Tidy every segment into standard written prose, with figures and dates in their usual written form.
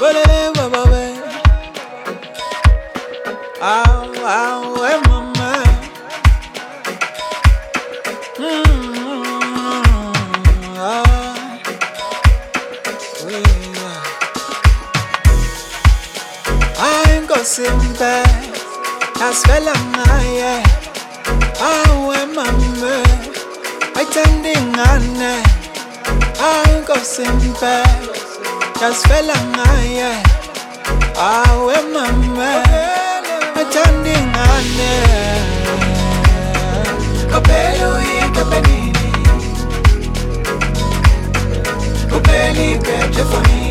Simba, asfela ngaye, awe mama, pretending ane, go simba, asfela ngaye, awe mama, pretending ane, kapelo kapenini, kapeli petrofoni.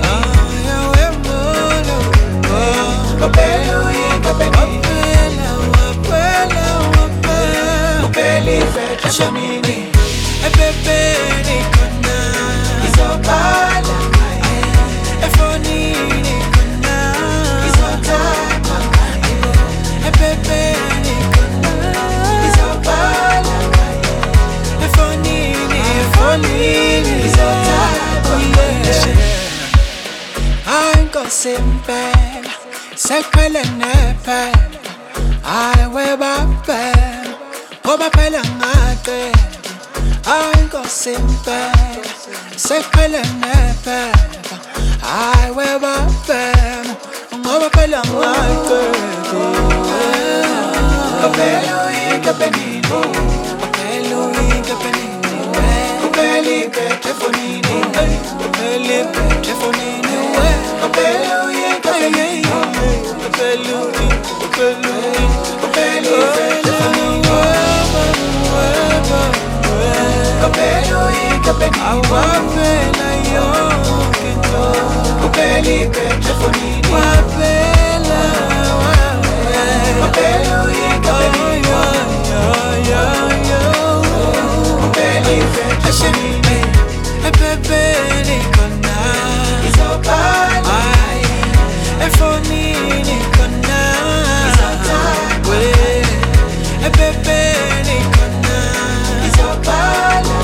Shamini, a pepe nikona, izobala ngaye, efoni nikona, izotaka ngaye, a pepe nikona, izobala ngaye, efoni izotaka ngaye. Aingo simple, sekwele nepe, aiwe bape. Oba pela ngate, aingo simpe, sekwele nepe, aiwe bapem, oba pela ngate. Kapelo kapenini, kapelo kapenini, kapeli petrofonini, kapeli petrofonini, kapelo kapenini, kapelo Wapela yo kito, kupeli petrofonini. Wapela, wapela kupeli petrofonini. Pepe nikona, izobala. Efoni nikona, izotaka. Pepe nikona, izobala.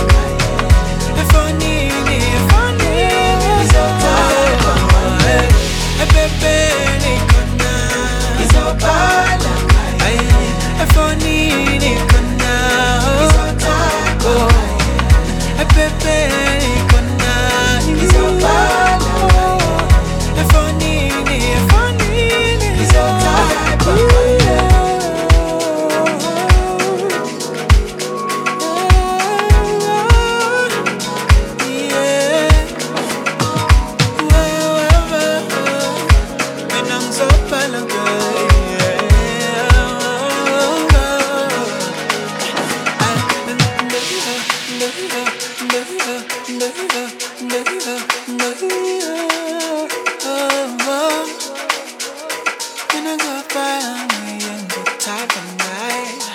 Type of night